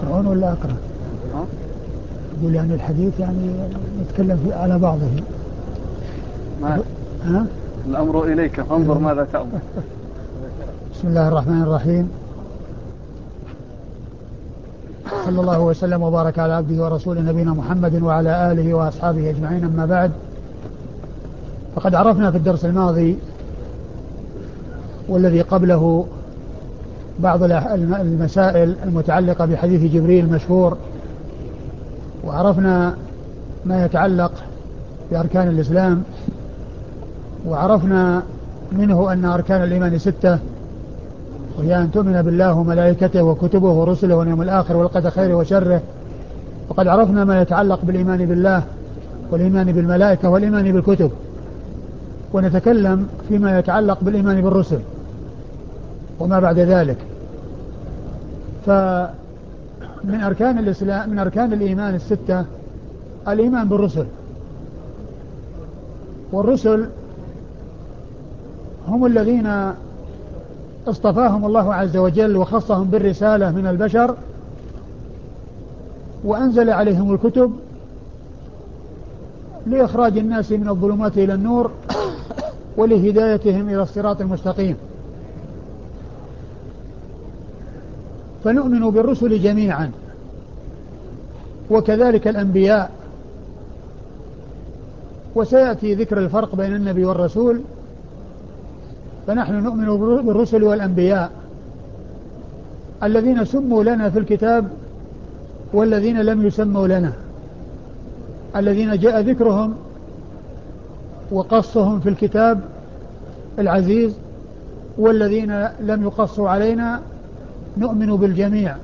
تقرأون ولا أقرأ؟ ها؟ يقول يعني الحديث يعني نتكلم فيه على بعضه. ما ها؟ الأمر إليك فانظر ماذا تأمر. بسم الله الرحمن الرحيم. صلى الله وسلم وبارك على عبده ورسوله نبينا محمد وعلى آله وأصحابه أجمعين، أما بعد. فقد عرفنا في الدرس الماضي والذي قبله بعض المسائل المتعلقة بحديث جبريل المشهور، وعرفنا ما يتعلق بأركان الإسلام، وعرفنا منه أن أركان الإيمان 6، وهي أن تؤمن بالله وملائكته وكتبه ورسله واليوم الآخر والقدر خيره وشره. وقد عرفنا ما يتعلق بالإيمان بالله والإيمان بالملائكة والإيمان بالكتب، ونتكلم فيما يتعلق بالإيمان بالرسل وما بعد ذلك. فمن أركان الإسلام، من أركان الإيمان 6 الإيمان بالرسل. والرسل هم الذين اصطفاهم الله عز وجل وخصهم بالرسالة من البشر، وأنزل عليهم الكتب لإخراج الناس من الظلمات إلى النور ولهدايتهم إلى الصراط المستقيم. فنؤمن بالرسل جميعا، وكذلك الأنبياء. وسيأتي ذكر الفرق بين النبي والرسول. فنحن نؤمن بالرسل والأنبياء الذين سموا لنا في الكتاب والذين لم يسموا لنا، الذين جاء ذكرهم وقصهم في الكتاب العزيز والذين لم يقصوا علينا. نؤمن بالجميع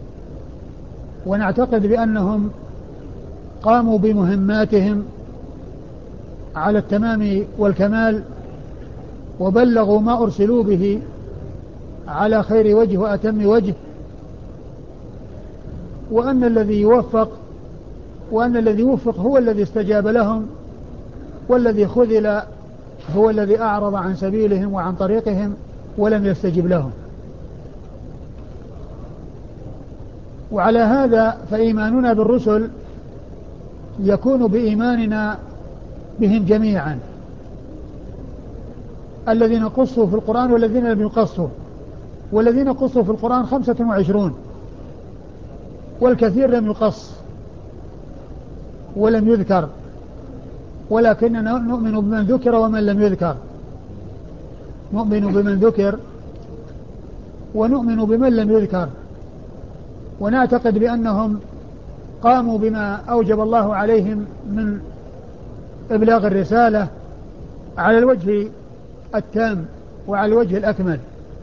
ونعتقد بأنهم قاموا بمهماتهم على التمام والكمال، وبلغوا ما أرسلوا به على خير وجه وأتم وجه، وأن الذي وفق هو الذي استجاب لهم، والذي خذل هو الذي أعرض عن سبيلهم وعن طريقهم ولم يستجب لهم. وعلى هذا فإيماننا بالرسل يكون بإيماننا بهم جميعا، الذين قصوا في القرآن والذين لم يقصوا. والذين قصوا في القرآن 25، والكثير لم يقص ولم يذكر، ولكننا نؤمن بمن ذكر ومن لم يذكر. نؤمن بمن ذكر ونؤمن بمن لم يذكر، ونعتقد بأنهم قاموا بما أوجب الله عليهم من إبلاغ الرسالة على الوجه التام وعلى الوجه الأكمل.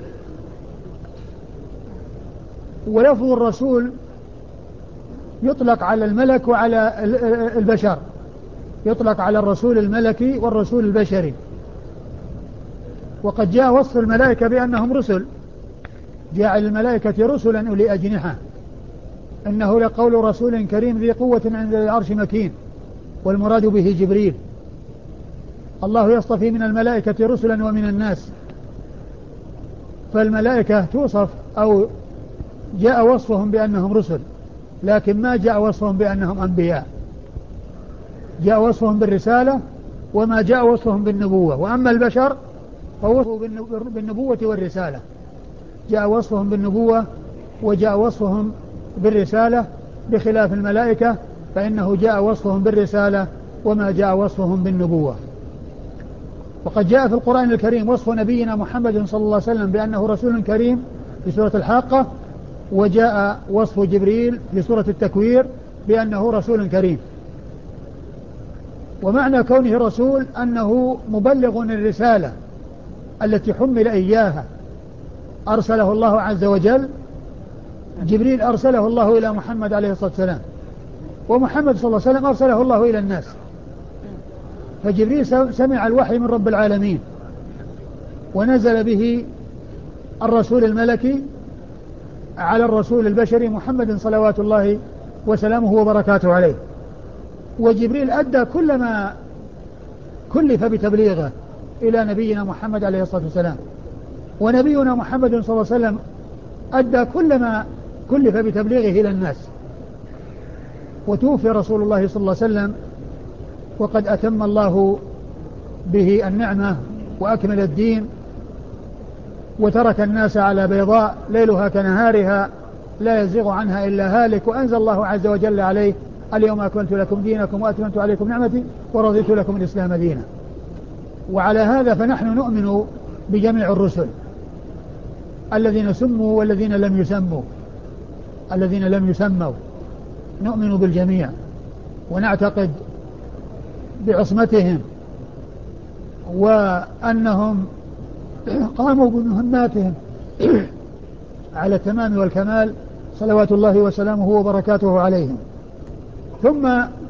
ولفظ الرسول يطلق على الملك وعلى البشر، يطلق على الرسول الملكي والرسول البشري. وقد جاء وصف الملائكة بأنهم رسل، جاء الملائكة رسلا أولي أجنحة، إنه لقول رسول كريم ذي قوة عند العرش مكين، والمراد به جبريل. الله يصطفي من الملائكة رسلا ومن الناس. فالملائكة توصف أو جاء وصفهم بأنهم رسل، لكن ما جاء وصفهم بأنهم أنبياء. جاء وصفهم بالرسالة وما جاء وصفهم بالنبوة. وأما البشر فوصفوا بالنبوة والرسالة، جاء وصفهم بالنبوة وجاء وصفهم بالرسالة، بخلاف الملائكة فإنه جاء وصفهم بالرسالة وما جاء وصفهم بالنبوة. وقد جاء في القرآن الكريم وصف نبينا محمد صلى الله عليه وسلم بأنه رسول كريم في سورة الحاقة، وجاء وصف جبريل في سورة التكوير بأنه رسول كريم. ومعنى كونه رسول أنه مبلغ الرسالة التي حمل إياها، أرسله الله عز وجل. جبريل أرسله الله إلى محمد عليه الصلاة والسلام، ومحمد صلى الله عليه وسلم أرسله الله إلى الناس. فجبريل سمع الوحي من رب العالمين، ونزل به الرسول الملكي على الرسول البشري محمد صلوات الله وسلامه وبركاته عليه. وجبريل أدى كل ما كلف بتبليغه إلى نبينا محمد عليه الصلاة والسلام، ونبينا محمد صلى الله عليه وسلم أدى كل ما كلف بتبليغه إلى الناس. وتوفي رسول الله صلى الله عليه وسلم وقد أتم الله به النعمة وأكمل الدين، وترك الناس على بيضاء ليلها كنهارها لا يزيغ عنها إلا هالك، وأنزل الله عز وجل عليه: اليوم أكملت لكم دينكم وأتممت عليكم نعمتي ورضيت لكم الإسلام دينا. وعلى هذا فنحن نؤمن بجميع الرسل الذين سموا والذين لم يسموا، الذين لم يسموا نؤمن بالجميع ونعتقد بعصمتهم وأنهم قاموا بمهماتهم على التمام والكمال صلوات الله وسلامه وبركاته عليهم. ثم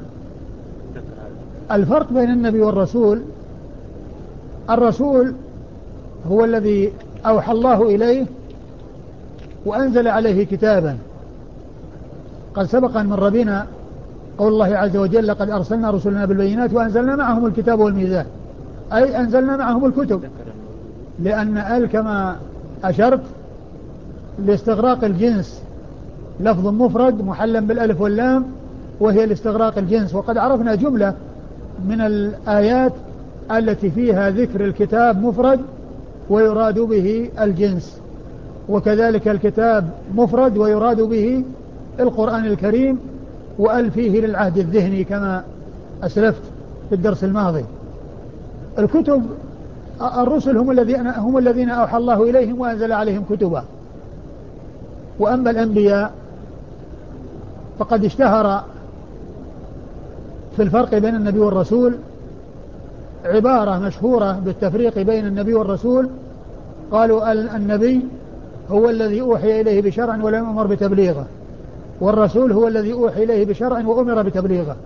الفرق بين النبي والرسول: الرسول هو الذي أوحى الله إليه وأنزل عليه كتابا. قد سبق أن مر بنا قول الله عز وجل: لقد أرسلنا رسلنا بالبينات وأنزلنا معهم الكتاب والميزان، أي أنزلنا معهم الكتب، لأن كما أشرت لاستغراق الجنس، لفظ مفرد محلا بالألف واللام وهي لاستغراق الجنس. وقد عرفنا جملة من الآيات التي فيها ذكر الكتاب مفرد ويراد به الجنس، وكذلك الكتاب مفرد ويراد به القرآن الكريم، وأل فيه للعهد الذهني كما أسلفت في الدرس الماضي. الكتب الرسل هم الذين أوحى الله إليهم وأنزل عليهم كتبا. وأما الأنبياء فقد اشتهر في الفرق بين النبي والرسول عبارة مشهورة بالتفريق بين النبي والرسول. قالوا النبي هو الذي أوحي إليه بشرع ولم يؤمر بتبليغه، والرسول هو الذي أوحي إليه بشرع وأمر بتبليغه.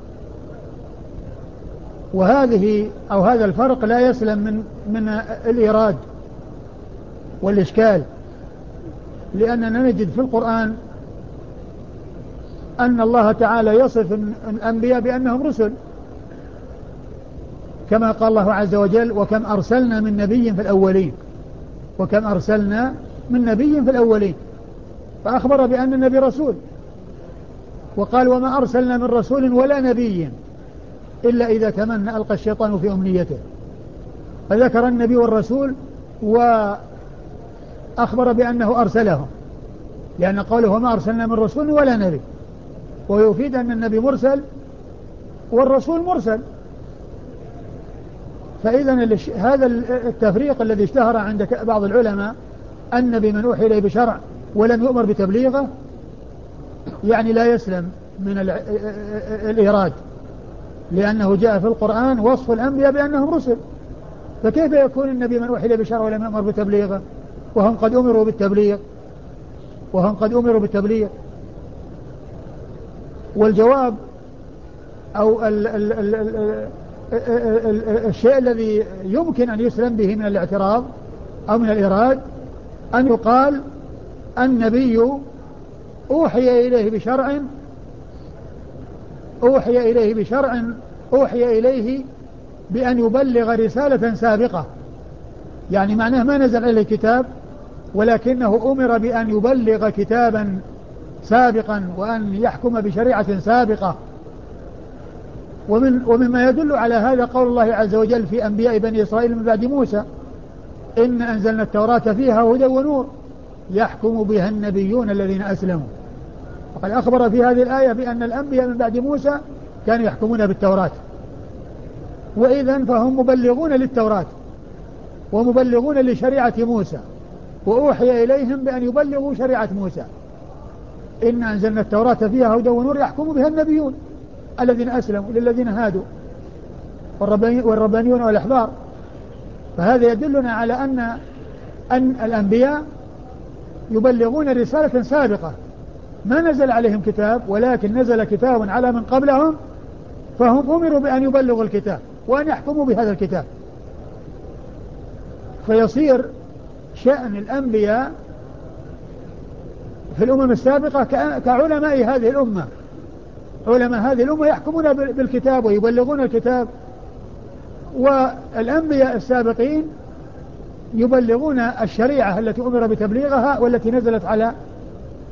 هذا الفرق لا يسلم من الإيراد والإشكال، لأننا نجد في القرآن أن الله تعالى يصف الأنبياء بأنهم رسل، كما قال الله عز وجل: وكم أرسلنا من نبي في الأولين، وكم أرسلنا من نبي في الأولين، فأخبر بأن النبي رسول. وقال: وما أرسلنا من رسول ولا نبي إلا إذا تمنى ألقى الشيطان في أمنيته. فذكر النبي والرسول وأخبر بأنه أرسلهم، لأن قوله: وما أرسلنا من رسول ولا نبي، ويفيد أن النبي مرسل والرسول مرسل. فإذا هذا التفريق الذي اشتهر عند بعض العلماء: النبي من أوحي إليه بشرع ولم يؤمر بتبليغه، يعني لا يسلم من الإيراد، لأنه جاء في القرآن وصف الأنبياء بأنهم رسل، فكيف يكون النبي من أوحي إليه بشرع ولم يؤمر بتبليغه وهم قد أمروا بالتبليغ؟ والجواب أو الشيء الذي يمكن أن يسلم به من الاعتراض أو من الإيراد أن يقال: النبي أوحي إليه بأن يبلغ رسالة سابقة، يعني معناه ما نزل عليه كتاب، ولكنه أمر بأن يبلغ كتابا سابقا وأن يحكم بشريعة سابقة. ومما يدل على هذا قول الله عز وجل في أنبياء بني إسرائيل من بعد موسى: إن أنزلنا التوراة فيها هدى ونور يحكم بها النبيون الذين أسلموا. وقد أخبر في هذه الآية بأن الأنبياء من بعد موسى كانوا يحكمون بالتوراة، وإذن فهم مبلغون للتوراة ومبلغون لشريعة موسى، وأوحي إليهم بأن يبلغوا شريعة موسى. إن أنزلنا التوراة فيها هدى ونور يحكم بها النبيون الذين أسلموا للذين هادوا والربانيون والأحبار. فهذا يدلنا على أن الأنبياء يبلغون رسالة سابقة، ما نزل عليهم كتاب، ولكن نزل كتاب على من قبلهم، فهم أمروا بأن يبلغوا الكتاب وأن يحكموا بهذا الكتاب. فيصير شأن الأنبياء في الأمم السابقة كعلماء هذه الأمة. علماء هذه الأمة يحكمون بالكتاب ويبلغون الكتاب، والأنبياء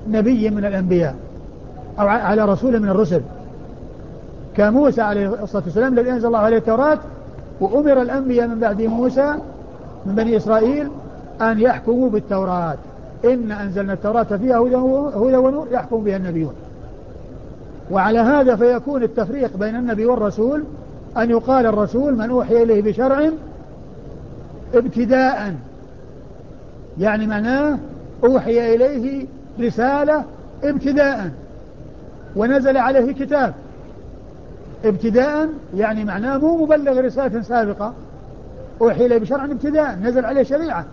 نبي من الأنبياء أو على رسول من الرسل، كموسى عليه الصلاة والسلام الذي أنزل الله عليه التوراة، وأمر الأنبياء من بعد موسى من بني إسرائيل أن يحكموا بالتوراة. إن أنزلنا التوراة فيها هدى ونور يحكم بها النبيون. وعلى هذا فيكون التفريق بين النبي والرسول أن يقال الرسول من أوحي إليه بشرع ابتداء، يعني معناه أوحي إليه رسالة ابتداء ونزل عليه كتاب ابتداء، يعني معناه مو مبلغ رسالة سابقة، أوحي إليه بشرع ابتداء، نزل عليه شريعة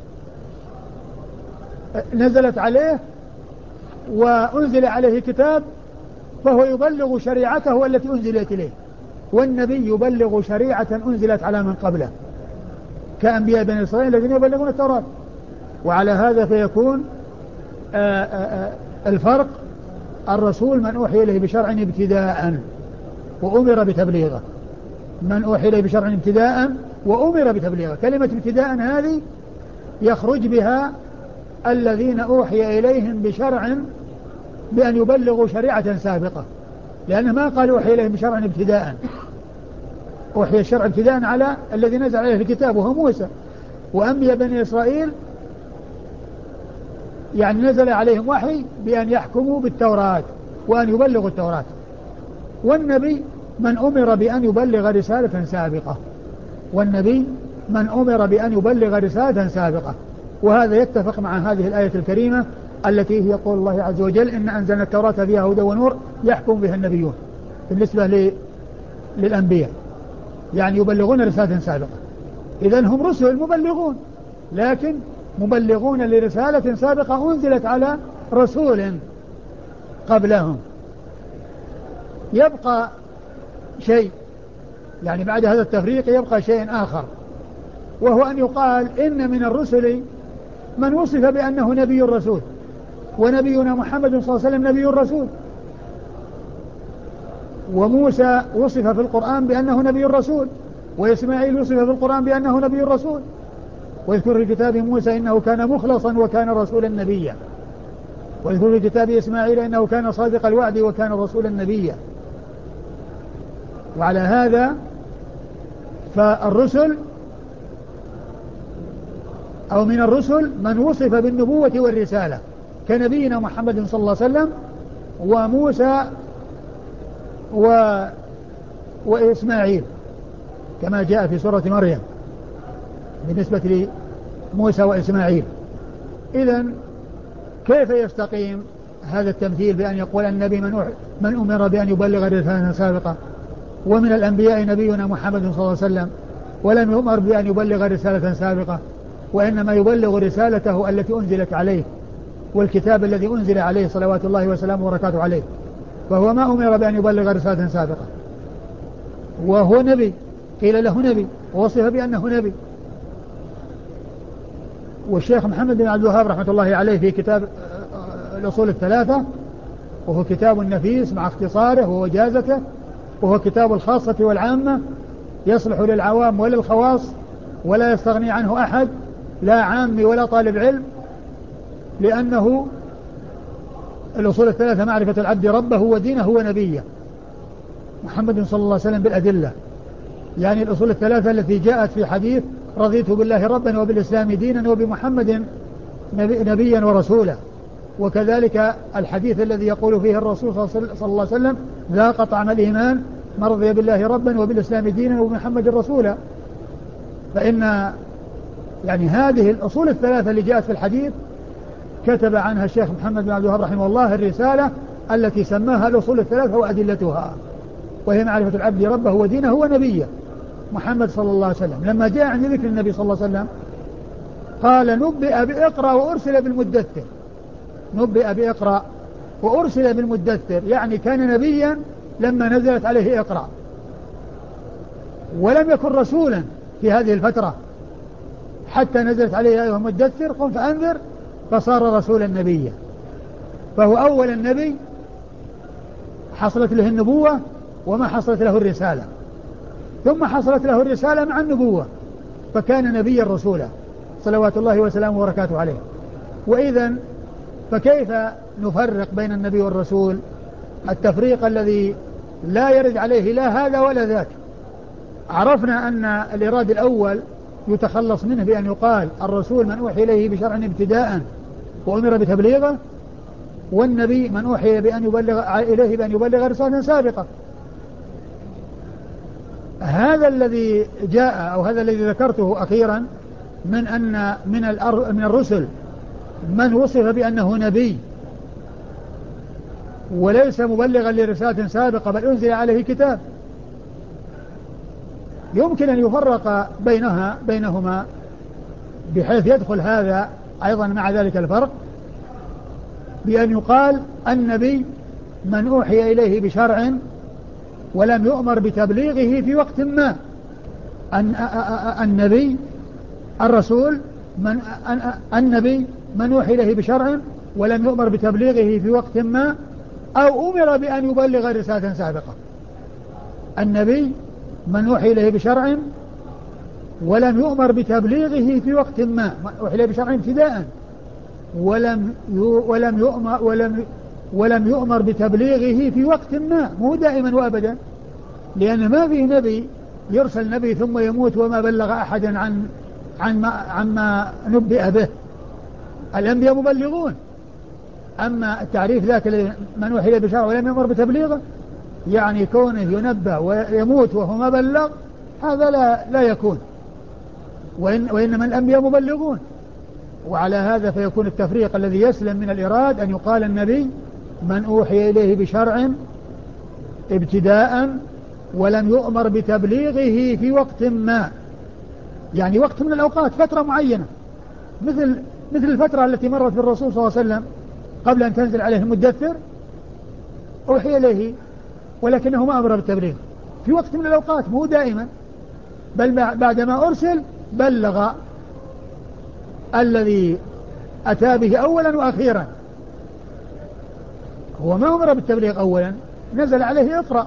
نزلت عليه وأنزل عليه كتاب، فهو يبلغ شريعته التي أنزلت إليه، والنبي يبلغ شريعة أنزلت على من قبله كأنبياء بني إسرائيل الذين يبلغون التوراة. وعلى هذا فيكون الفرق الرسول من أوحي إليه بشرع ابتداء وأمر بتبليغه، من أوحي إليه بشرع ابتداء وأمر بتبليغه. كلمة ابتداء هذه يخرج بها الذين أوحي إليهم بشرع بأن يبلغوا شريعة سابقة، لأنه ما قال أوحي إليهم بشرع ابتداء، أوحي الشرع ابتداء على الذي نزل عليه الكتاب وهو موسى، وأنبياء بني إسرائيل يعني نزل عليهم وحي بأن يحكموا بالتوراة وأن يبلغوا التوراة. والنبي من أمر بأن يبلغ رسالة سابقة، والنبي من أمر بأن يبلغ رسالة سابقة. وهذا يتفق مع هذه الآية الكريمة التي هي قول الله عز وجل إن أنزلنا التوراة فيها هدى ونور يحكم بها النبيون، بالنسبة للأنبياء يعني يبلغون رسالة سابقة. إذن هم رسل مبلغون، لكن مبلغون لرسالة سابقة أنزلت على رسول قبلهم. يبقى شيء يعني بعد هذا التفريق يبقى شيء آخر، وهو أن يقال إن من الرسل من وصف بأنه نبي الرسول، ونبينا محمد صلى الله عليه وسلم نبي الرسول، وموسى وصف في القرآن بأنه نبي الرسول، وإسماعيل وصف في القرآن بأنه نبي الرسول، ويذكر في كتاب موسى إنه كان مخلصا وكان رسولا نبيا، ويذكر في كتاب إسماعيل إنه كان صادق الوعد وكان رسولا نبيا. وعلى هذا فالرسل أو من الرسل من وصف بالنبوة والرسالة كنبينا محمد صلى الله عليه وسلم وموسى وإسماعيل كما جاء في سورة مريم بالنسبة لموسى وإسماعيل. إذن كيف يستقيم هذا التمثيل بأن يقول النبي من أمر بأن يبلغ رسالة سابقة، ومن الأنبياء نبينا محمد صلى الله عليه وسلم ولم يؤمر بأن يبلغ رسالة سابقة، وإنما يبلغ رسالته التي أنزلت عليه والكتاب الذي أنزل عليه صلوات الله وسلامه وبركاته عليه، فهو ما أمر بأن يبلغ رسالة سابقة، وهو نبي قيل له نبي ووصف بأنه نبي. والشيخ محمد بن عبد الوهاب رحمة الله عليه في كتاب الأصول الثلاثة، وهو كتاب نفيس مع اختصاره ووجازته، وهو كتاب الخاصة والعامة يصلح للعوام وللخواص ولا يستغني عنه أحد لا عام ولا طالب علم، لأنه الأصول الثلاثة معرفة العبد ربه ودينه ونبيه محمد صلى الله عليه وسلم بالأدلة، يعني الأصول الثلاثة التي جاءت في حديث رضيت بالله ربا وبالإسلام دينا وبمحمد نبيا ورسولا، وكذلك الحديث الذي يقول فيه الرسول صلى الله عليه وسلم ذاق طعم الإيمان من رضي بالله ربا وبالإسلام دينا وبمحمد رسولا. فإن يعني هذه الأصول الثلاثة اللي جاءت في الحديث كتب عنها الشيخ محمد بن عبد الوهاب رحمه الله الرسالة التي سماها الأصول الثلاثة وأدلتها، وهي معرفة العبد ربه ودينه ونبيه محمد صلى الله عليه وسلم. لما جاء عند ذكر النبي صلى الله عليه وسلم قال نبئ بإقرأ وأرسل بالمدثر، نبئ بإقرأ وأرسل بالمدثر، يعني كان نبيا لما نزلت عليه إقرأ، ولم يكن رسولا في هذه الفترة حتى نزلت عليه أيها المدثر قم فأنذر، فصار رسولا نبيا. فهو أول النبي حصلت له النبوة وما حصلت له الرسالة، ثم حصلت له الرسالة مع النبوة فكان نبيا رسولا صلوات الله وسلامه وبركاته عليه. وإذن فكيف نفرق بين النبي والرسول التفريق الذي لا يرد عليه لا هذا ولا ذاك؟ عرفنا أن الإراد الأول يتخلص منه بأن يقال الرسول من أوحي إليه بشرع ابتداء وأمر بتبليغه، والنبي من أوحي إليه بأن يبلغ رسالة سابقة. هذا الذي جاء أو هذا الذي ذكرته أخيرا من أن من الرسل من وصف بأنه نبي وليس مبلغا لرسالة سابقة بل أنزل عليه كتاب، يمكن أن يفرق بينهما بحيث يدخل هذا أيضا مع ذلك الفرق بأن يقال النبي من أوحي إليه بشرع ولم يؤمر بتبليغه في وقت ما. النبي الرسول النبي من أوحي إليه بشرع ولم يؤمر بتبليغه في وقت ما أو أمر بأن يبلغ رسالة سابقة. النبي من أوحي إليه بشرع ولم يؤمر بتبليغه في وقت ما، أوحي إليه بشرع ابتداء ولم يؤمر بتبليغه في وقت ما، مو دائما وأبدا، لأن ما في نبي يرسل نبي ثم يموت وما بلغ أحدا عما نبئ به. الأنبياء مبلغون. أما التعريف ذاك من أوحي إليه بشرع ولم يؤمر بتبليغه يعني كونه ينبأ ويموت وهو ما بلغ، هذا لا يكون. وإنما الأنبياء مبلغون. وعلى هذا فيكون التفريق الذي يسلم من الإراد أن يقال النبي من أوحي إليه بشرع ابتداء ولم يؤمر بتبليغه في وقت ما، يعني وقت من الأوقات، فترة معينة، مثل الفترة التي مرت بالرسول صلى الله عليه وسلم قبل أن تنزل عليه المدثر، أوحي إليه ولكنه ما أمر بالتبليغ في وقت من الأوقات، مو دائما، بل بعدما أرسل بلغ الذي أتى به أولا وأخيرا. هو ما أمر بالتبليغ أولا، نزل عليه اقرأ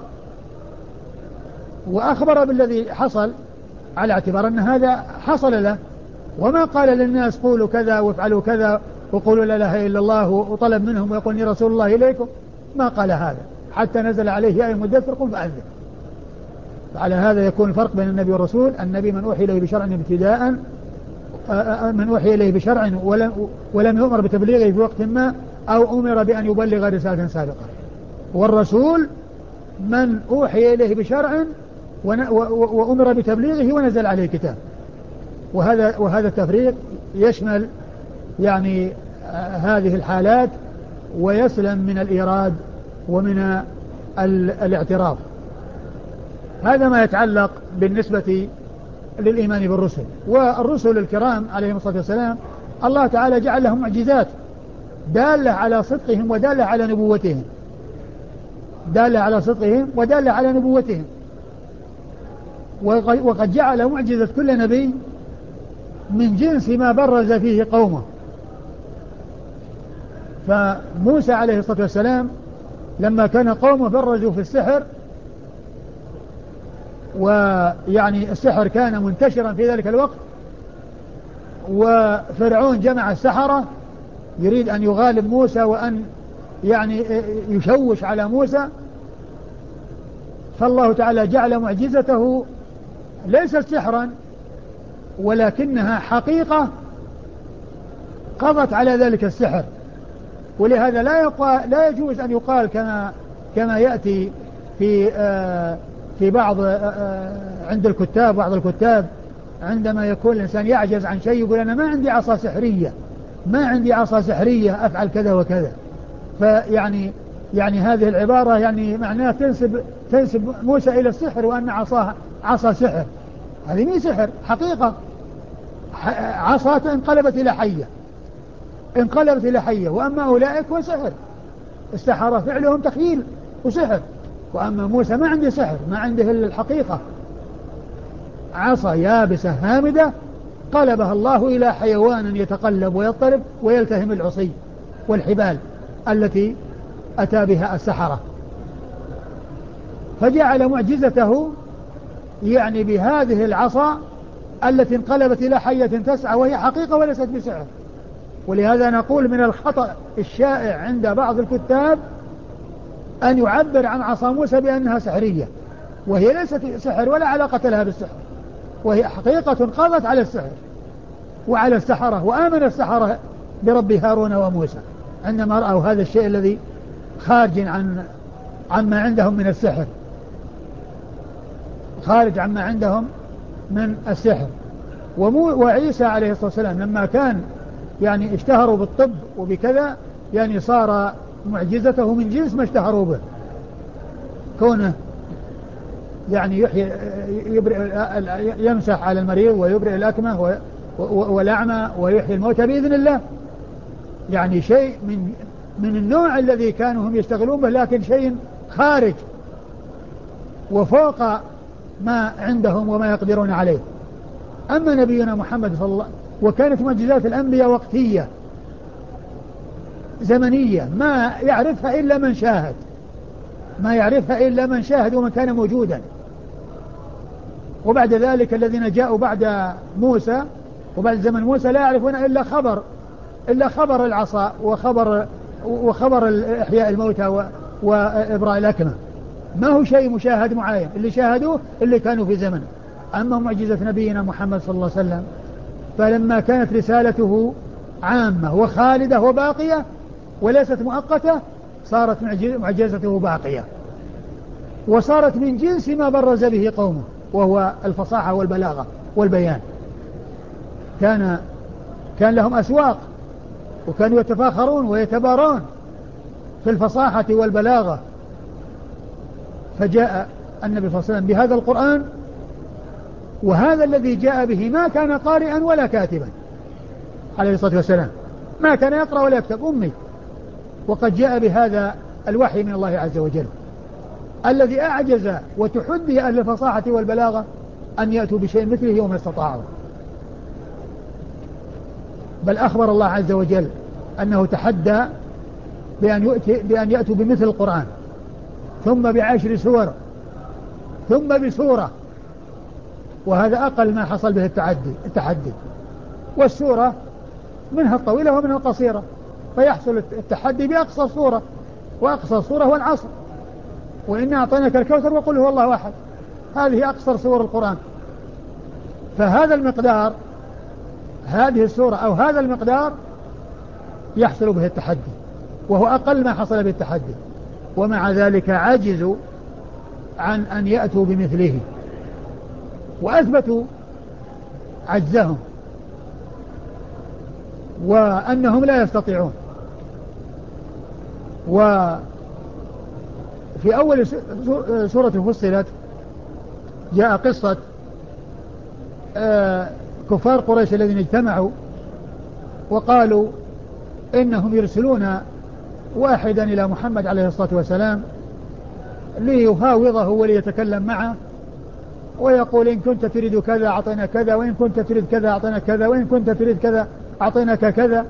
وأخبر بالذي حصل على اعتبار أن هذا حصل له، وما قال للناس قولوا كذا وافعلوا كذا وقولوا لا إله إلا الله وطلب منهم ويقول إني رسول الله إليكم، ما قال هذا حتى نزل عليه يا أيها المدثر قم فأنذر. فعلى هذا يكون الفرق بين النبي والرسول. النبي من أوحي إليه بشرع ابتداء، من أوحي إليه بشرع ولم يؤمر بتبليغه في وقت ما أو أمر بأن يبلغ رسالة سابقة. والرسول من أوحي إليه بشرع وأمر بتبليغه ونزل عليه كتاب. وهذا التفريق يشمل يعني هذه الحالات ويسلم من الإيراد ومن الاعتراف. هذا ما يتعلق بالنسبة للإيمان بالرسل. والرسل الكرام عليهم الصلاة والسلام الله تعالى جعل لهم معجزات دالة على صدقهم ودالة على نبوتهم، دالة على صدقهم ودالة على نبوتهم. وقد جعل معجزة كل نبي من جنس ما برز فيه قومه. فموسى عليه الصلاة والسلام لما كان قومه برزوا في السحر، ويعني السحر كان منتشرا في ذلك الوقت، وفرعون جمع السحرة يريد أن يغالب موسى وأن يعني يشوش على موسى، فالله تعالى جعل معجزته ليست سحرا ولكنها حقيقة قضت على ذلك السحر. ولهذا لا يجوز أن يقال كما يأتي في بعض عند الكتاب، بعض الكتاب عندما يكون الإنسان يعجز عن شيء يقول أنا ما عندي عصا سحرية، ما عندي عصا سحرية أفعل كذا وكذا. فيعني هذه العبارة يعني معناها تنسب موسى إلى السحر وأن عصاه عصا سحر. هذه مي سحر، حقيقة عصا انقلبت إلى حية. وأما أولئك هو سحر، السحرة فعلهم تخيل وسحر. وأما موسى ما عنده سحر، ما عنده إلا الحقيقة، عصا يابسة هامدة قلبها الله إلى حيوان يتقلب ويضطرب ويلتهم العصي والحبال التي أتى بها السحرة. فجعل معجزته يعني بهذه العصا التي انقلبت إلى حية تسعى وهي حقيقة وليست بسحر. ولهذا نقول من الخطأ الشائع عند بعض الكتاب أن يعبر عن عصا موسى بأنها سحرية، وهي ليست سحر ولا علاقة لها بالسحر، وهي حقيقة قضت على السحر وعلى السحرة، وآمن السحرة برب هارون وموسى عندما رأوا هذا الشيء الذي خارج عما عندهم من السحر، خارج عما عندهم من السحر. وعيسى عليه الصلاة والسلام لما كان يعني اشتهروا بالطب وبكذا، يعني صار معجزته من جنس ما اشتهروا به، كونه يعني يمسح على المريض ويبرئ الأكمه والأعمى ويحيي الموتى بإذن الله، يعني شيء من النوع الذي كانوا هم يشتغلون به، لكن شيء خارج وفوق ما عندهم وما يقدرون عليه. أما نبينا محمد صلى الله عليه وسلم وكانت معجزات الأنبياء وقتية زمنية ما يعرفها إلا من شاهد، ما يعرفها إلا من شاهد ومن كان موجودا. وبعد ذلك الذين جاءوا بعد موسى وبعد زمن موسى لا يعرفون إلا خبر العصا وخبر إحياء الموتى وإبراء الأكمة، ما هو شيء مشاهد معاين، اللي شاهدوه اللي كانوا في زمنه. أما معجزة نبينا محمد صلى الله عليه وسلم فلما كانت رسالته عامة وخالدة وباقية وليست مؤقتة، صارت معجزته باقية، وصارت من جنس ما برز به قومه، وهو الفصاحة والبلاغة والبيان. كان لهم أسواق، وكانوا يتفاخرون ويتبارون في الفصاحة والبلاغة، فجاء النبي صلى الله عليه وسلم بهذا القرآن، وهذا الذي جاء به ما كان قارئا ولا كاتبا عليه الصلاة والسلام، ما كان يقرأ ولا يكتب، أمي، وقد جاء بهذا الوحي من الله عز وجل الذي أعجز وتحدي أهل الفصاحة والبلاغة أن يأتوا بشيء مثله وما استطاعوا. بل أخبر الله عز وجل أنه تحدى بأن يأتوا بمثل القرآن، ثم ب10 سور، ثم بسورة، وهذا أقل ما حصل به التحدي. والسورة منها الطويلة ومنها القصيرة، فيحصل التحدي بأقصى صورة، وأقصى صورة هو العصر، وإنا أعطيناك الكوثر وقل هو الله أحد، هذه أقصر سور القرآن. فهذا المقدار، هذه السورة أو هذا المقدار يحصل به التحدي، وهو أقل ما حصل به التحدي، ومع ذلك عجزوا عن أن يأتوا بمثله، وأثبتوا عجزهم وأنهم لا يستطيعون. وفي أول سورة فصلت جاء قصة كفار قريش الذين اجتمعوا وقالوا إنهم يرسلون واحدا إلى محمد عليه الصلاة والسلام ليفاوضه وليتكلم معه، ويقول إن كنت تريد كذا أعطينا كذا، وإن كنت تريد كذا أعطينا كذا، وإن كنت تريد كذا أعطيناك كذا،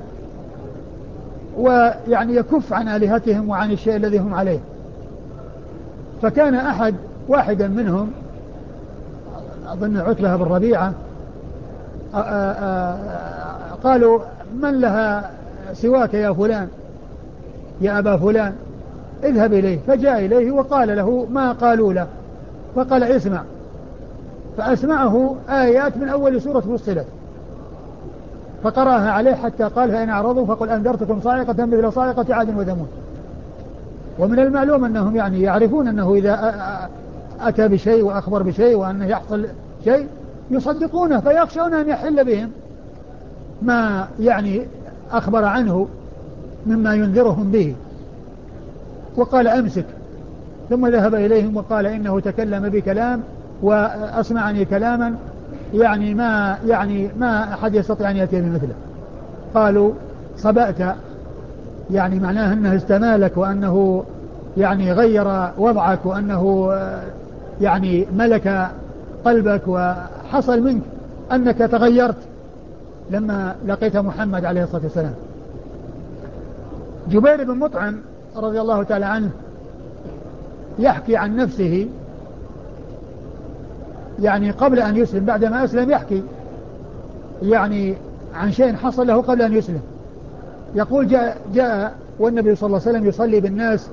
ويعني يكف عن آلهتهم وعن الشيء الذي هم عليه. فكان واحدا منهم أظن عتبة بن ربيعة قالوا من لها سواك يا فلان يا أبا فلان، اذهب إليه. فجاء إليه وقال له ما قالوا له، فقال اسمع، فأسمعه آيات من أول سورة فصلت فقرأها عليه حتى قال فإن أعرضوا فقل أنذرتكم صاعقة مثل صاعقة عاد وثمود. ومن المعلوم أنهم يعني يعرفون أنه إذا أتى بشيء وأخبر بشيء وأنه يحصل شيء يصدقونه، فيخشون أن يحل بهم ما يعني أخبر عنه مما ينذرهم به. وقال أمسك، ثم ذهب إليهم وقال إنه تكلم بكلام وأسمعني كلاما يعني ما أحد يستطيع أن يأتي بمثله. قالوا صبأت، يعني معناه أنه استمالك، وأنه يعني غير وضعك، وأنه يعني ملك قلبك، وحصل منك أنك تغيرت لما لقيت محمد عليه الصلاة والسلام. جبير بن مطعم رضي الله تعالى عنه يحكي عن نفسه يعني قبل أن يسلم، بعدما أسلم يحكي يعني عن شيء حصل له قبل أن يسلم. يقول جاء والنبي صلى الله عليه وسلم يصلي بالناس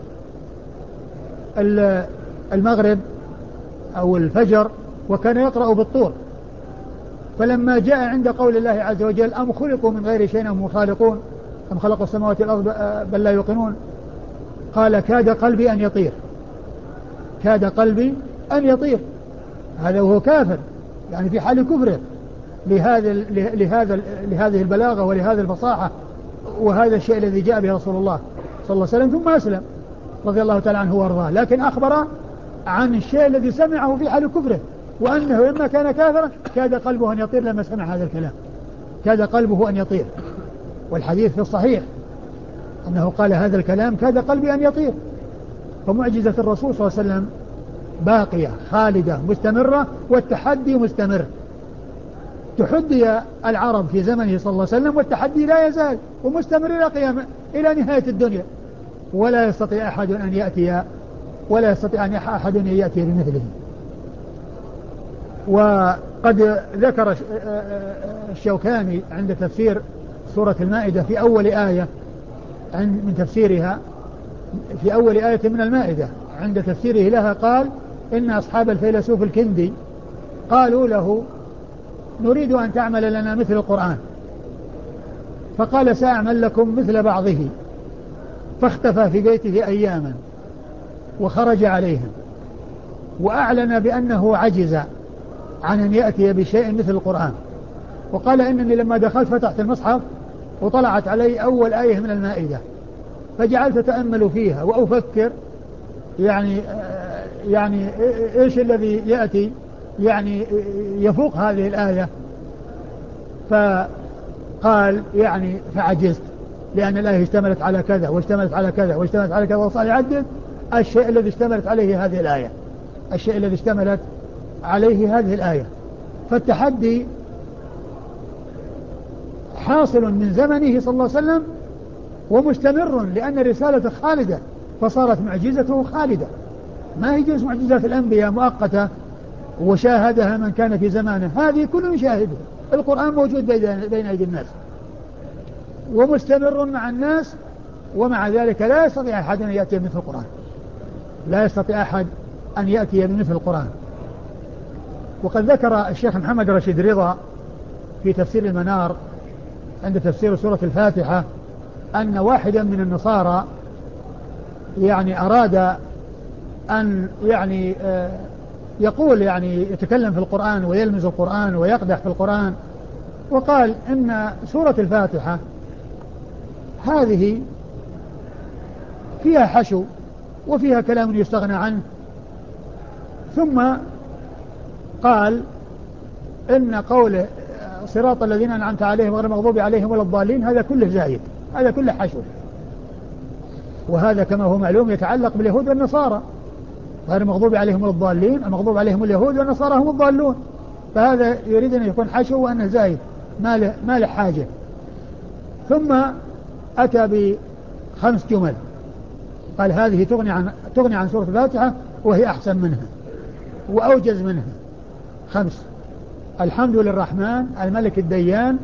المغرب أو الفجر وكان يقرأ بالطور، فلما جاء عند قول الله عز وجل أم خلقوا من غير شيء أم خالقون أم خلقوا السماوات والأرض بل لا يوقنون، قال كاد قلبي أن يطير، كاد قلبي أن يطير. هذا وهو كافر يعني في حال كفره لهذه البلاغة ولهذه الفصاحة وهذا الشيء الذي جاء به رسول الله صلى الله عليه وسلم، ثم أسلم رضي الله تعالى عنه وارضاه، لكن أخبر عن الشيء الذي سمعه في حال كفره، وأنه لما كان كافرا كاد قلبه أن يطير لما سمع هذا الكلام، كاد قلبه أن يطير. والحديث في الصحيح أنه قال هذا الكلام كاد قلبي أن يطير. فمعجزة الرسول صلى الله عليه وسلم باقية خالدة مستمرة، والتحدي مستمر. تحدي العرب في زمنه صلى الله عليه وسلم، والتحدي لا يزال ومستمر إلى نهاية الدنيا، ولا يستطيع أحد أن يأتي بمثله. وقد ذكر الشوكاني عند تفسير سورة المائدة في أول آية من تفسيرها، في أول آية من المائدة عند تفسيره لها، قال إن أصحاب الفيلسوف الكندي قالوا له نريد أن تعمل لنا مثل القرآن، فقال سأعمل لكم مثل بعضه، فاختفى في بيته أياما وخرج عليهم وأعلن بأنه عجز عن أن يأتي بشيء مثل القرآن، وقال إنني لما دخلت فتحت المصحف وطلعت علي أول آية من المائدة فجعلت أتأمل فيها وأفكر يعني إيش الذي يأتي يعني يفوق هذه الآية، فقال يعني فعجزت لأن الآية اشتملت على كذا واشتملت على كذا واشتملت على كذا، وصار يعدد الشيء الذي اشتملت عليه هذه الآية، الشيء الذي اشتملت عليه هذه الآية. فالتحدي حاصل من زمنه صلى الله عليه وسلم ومستمر، لأن الرسالة خالدة، فصارت معجزته خالدة، ما هي جنس معجزات الأنبياء مؤقتة وشاهدها من كان في زمانه، هذه كل يشاهدها. القرآن موجود بين أيدي الناس ومستمر مع الناس، ومع ذلك لا يستطيع أحد أن يأتي بمثل القرآن، لا يستطيع أحد أن يأتي بمثل القرآن. وقد ذكر الشيخ محمد رشيد رضا في تفسير المنار عند تفسير سورة الفاتحة أن واحدا من النصارى يعني أراد أن يعني يقول يعني يتكلم في القرآن ويلمز القرآن ويقدح في القرآن، وقال إن سورة الفاتحة هذه فيها حشو وفيها كلام يستغنى عنه، ثم قال إن قوله صراط الذين أنعمت عليهم غير المغضوب عليهم ولا الضالين هذا كله زايد، هذا كله حشو، وهذا كما هو معلوم يتعلق باليهود والنصارى، غير المغضوب عليهم ولا الضالين، المغضوب عليهم اليهود والنصارى هم الضالون، فهذا يريد أن يكون حشو وأنه زايد ما له حاجة. ثم أتى ب5 جمل قال هذه تغني عن سورة الفاتحة وهي أحسن منها وأوجز منها. 5: الحمد للرحمن الملك الديان،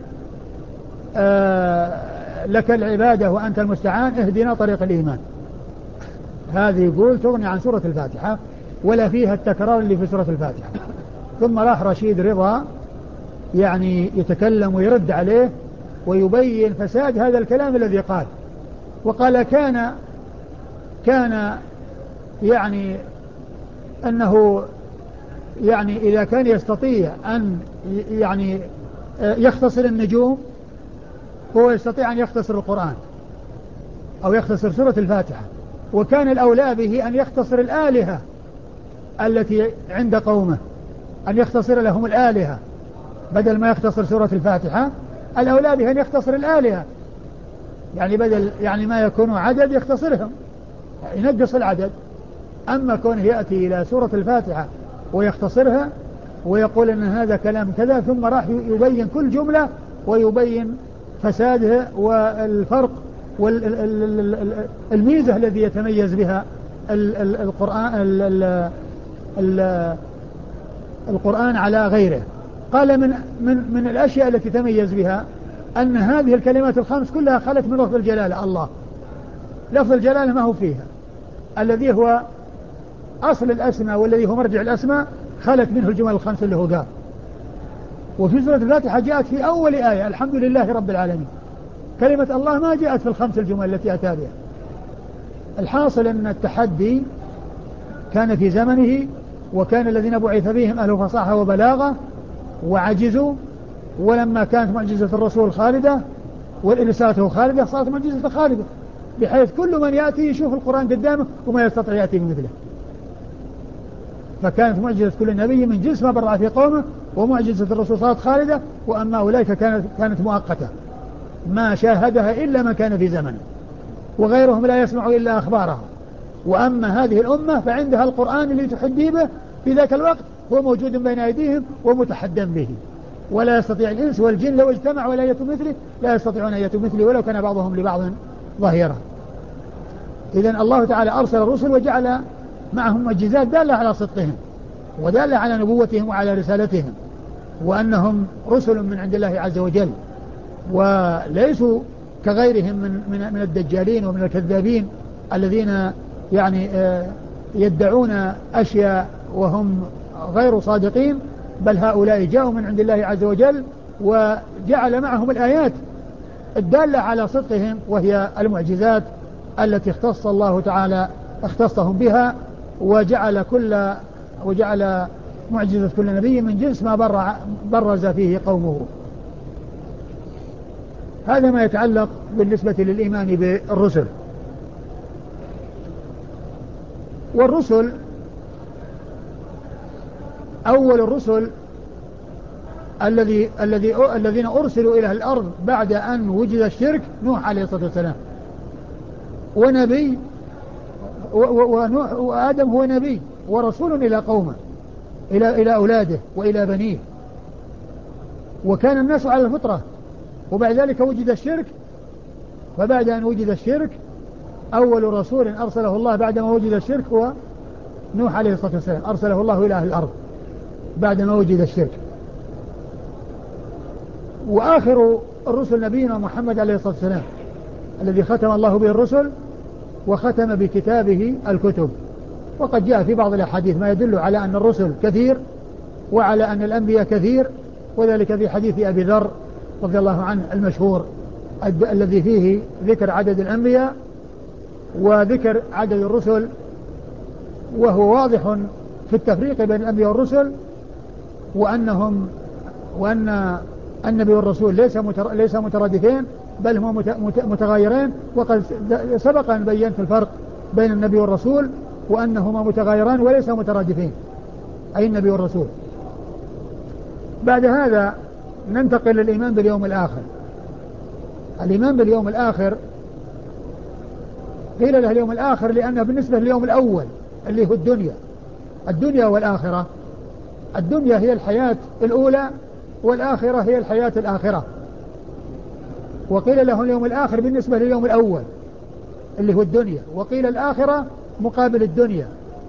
لك العبادة وأنت المستعان، اهدنا طريق الإيمان. هذه يقول تغني عن سورة الفاتحة ولا فيها التكرار اللي في سورة الفاتحة. ثم راح رشيد رضا يعني يتكلم ويرد عليه ويبين فساد هذا الكلام الذي قال، وقال كان يعني أنه يعني إذا كان يستطيع أن يعني يختصر النجوم هو يستطيع أن يختصر القرآن أو يختصر سورة الفاتحة، وكان الأولى به أن يختصر الآلهة التي عند قومه، أن يختصر لهم الآلهة بدل ما يختصر سورة الفاتحة، الأولى به أن يختصر الآلهة، يعني بدل يعني ما يكون عدد يختصرهم ينقص العدد. أما كونه يأتي إلى سورة الفاتحة ويختصرها ويقول أن هذا كلام كذا، ثم راح يبين كل جملة ويبين فسادها والفرق والميزة الذي يتميز بها القرآن على غيره. قال من الأشياء التي تميز بها أن هذه الكلمات الخمس كلها خلت من لفظ الجلالة الله. لفظ الجلالة ما هو فيها، الذي هو أصل الأسماء والذي هو مرجع الأسماء خلت منه الجمل الخمس اللي هو قال. وفي سورة الفاتحة جاءت في أول آية الحمد لله رب العالمين، كلمة الله ما جاءت في الخمس الجمل التي أتى بها. الحاصل أن التحدي كان في زمنه، وكان الذين بعث بهم أهل فصاحة وبلاغة وعجزوا، ولما كانت معجزة الرسول خالدة ورسالته خالدة صارت معجزة خالدة، بحيث كل من يأتي يشوف القرآن قدامه وما يستطيع يأتي بمثله. فكانت معجزة كل نبي من جنس ما برع في قومه، ومعجزة الرسول صارت خالدة. وأما أولئك كانت مؤقتة، ما شاهدها إلا من كان في زمنه، وغيرهم لا يسمع إلا أخبارها. وأما هذه الأمة فعندها القرآن اللي تحدي به في ذاك الوقت، هو موجود بين أيديهم ومتحدى به، ولا يستطيع الإنس والجن لو اجتمعوا ولا يأتوا مثله لا يستطيعون أن يأتوا مثله ولو كان بعضهم لبعض ظهيرا. إذن الله تعالى أرسل الرسل وجعل معهم معجزات دالة على صدقهم ودالة على نبوتهم وعلى رسالتهم، وأنهم رسل من عند الله عز وجل، وليسوا كغيرهم من الدجالين ومن الكذابين الذين يعني يدعون أشياء وهم غير صادقين. بل هؤلاء جاءوا من عند الله عز وجل وجعل معهم الآيات الدالة على صدقهم، وهي المعجزات التي اختص الله تعالى اختصهم بها، وجعل معجزة كل نبي من جنس ما برز فيه قومه. هذا ما يتعلق بالنسبة للإيمان بالرسل. والرسل أول الرسل الذين أرسلوا إلى الأرض بعد أن وجد الشرك نوح عليه الصلاة والسلام، ونبي ونوح وآدم هو نبي ورسول إلى قومه، إلى أولاده وإلى بنيه، وكان الناس على الفطرة. وبعد ذلك وجد الشرك، فبعد أن وجد الشرك أول رسول أرسله الله بعد ما وجد الشرك هو نوح عليه الصلاة والسلام، أرسله الله إلى أهل الأرض بعد ما وجد الشرك. وآخر الرسل نبينا محمد عليه الصلاة والسلام الذي ختم الله به الرسل وختم بكتابه الكتب. وقد جاء في بعض الأحاديث ما يدل على أن الرسل كثير وعلى أن الأنبياء كثير، وذلك في حديث أبي ذر رضي الله عنه المشهور الذي فيه ذكر عدد الأنبياء وذكر عدد الرسل، وهو واضح في التفريق بين الأنبياء والرسل، وأن النبي والرسول ليس مترادفين بل هما متغايرين. وقد سبق أن بينت الفرق بين النبي والرسول وأنهما متغايران وليس مترادفين، أي النبي والرسول. بعد هذا ننتقل للإيمان باليوم الآخر. الإيمان باليوم الآخر قيل له اليوم الآخر لأنه بالنسبة لليوم الأول اللي هو الدنيا والآخرة. الدنيا هي الحياة الأولى والآخرة هي الحياة الآخرة. وقيل له اليوم الآخر بالنسبة لليوم الأول اللي هو الدنيا، وقيل الآخرة مقابل الدنيا.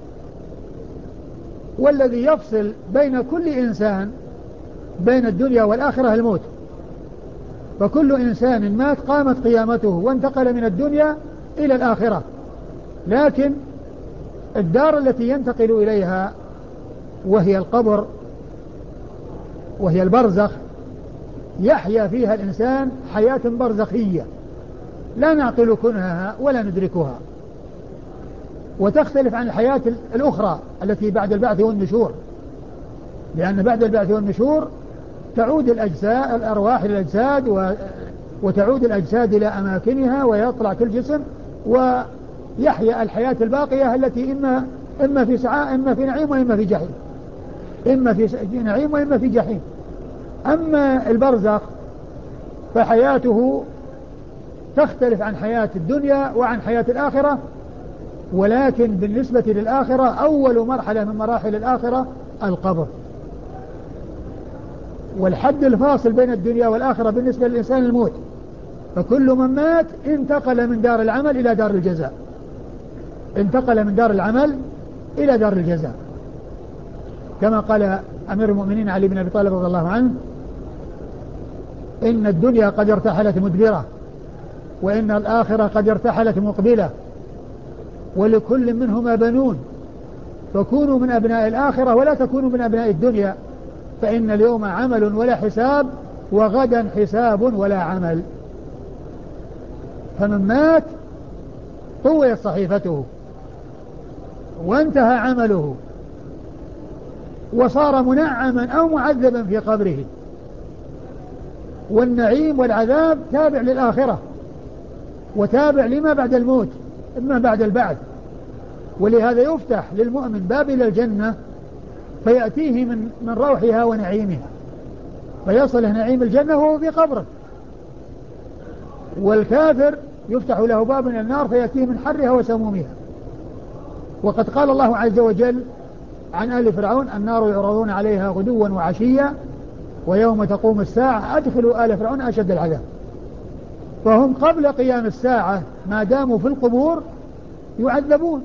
والذي يفصل بين كل إنسان بين الدنيا والآخرة الموت، فكل إنسان مات قامت قيامته وانتقل من الدنيا إلى الآخرة. لكن الدار التي ينتقل إليها وهي القبر وهي البرزخ يحيا فيها الإنسان حياة برزخية لا نعقل كنهها ولا ندركها، وتختلف عن الحياة الأخرى التي بعد البعث والنشور، لأن بعد البعث والنشور تعود الأرواح إلى الأجساد وتعود الأجساد إلى أماكنها ويطلع كل جسم ويحيا الحياة الباقية التي إما في سعاء إما في نعيم وإما في جحيم، إما في نعيم وإما في جحيم. أما البرزخ فحياته تختلف عن حياة الدنيا وعن حياة الآخرة، ولكن بالنسبة للآخرة أول مرحلة من مراحل الآخرة القبر. والحد الفاصل بين الدنيا والآخرة بالنسبة للإنسان الموت، فكل من مات انتقل من دار العمل إلى دار الجزاء، انتقل من دار العمل إلى دار الجزاء، كما قال أمير المؤمنين علي بن أبي طالب رضي الله عنه: إن الدنيا قد ارتحلت مدبرة، وإن الآخرة قد ارتحلت مقبلة، ولكل منهما بنون، فكونوا من أبناء الآخرة ولا تكونوا من أبناء الدنيا، فإن اليوم عمل ولا حساب، وغدا حساب ولا عمل. فمن مات طويت صحيفته وانتهى عمله وصار منعما أو معذبا في قبره، والنعيم والعذاب تابع للآخرة وتابع لما بعد الموت، ما بعد البعث. ولهذا يفتح للمؤمن باب إلى الجنة فيأتيه من روحها ونعيمها، فيصله نعيم الجنة وهو في قبره، والكافر يفتح له باب إلى النار فيأتيه من حرها وسمومها. وقد قال الله عز وجل عن آل فرعون: النار يعرضون عليها غدوا وعشيا ويوم تقوم الساعة أدخلوا آل فرعون أشد العذاب. فهم قبل قيام الساعة ما داموا في القبور يعذبون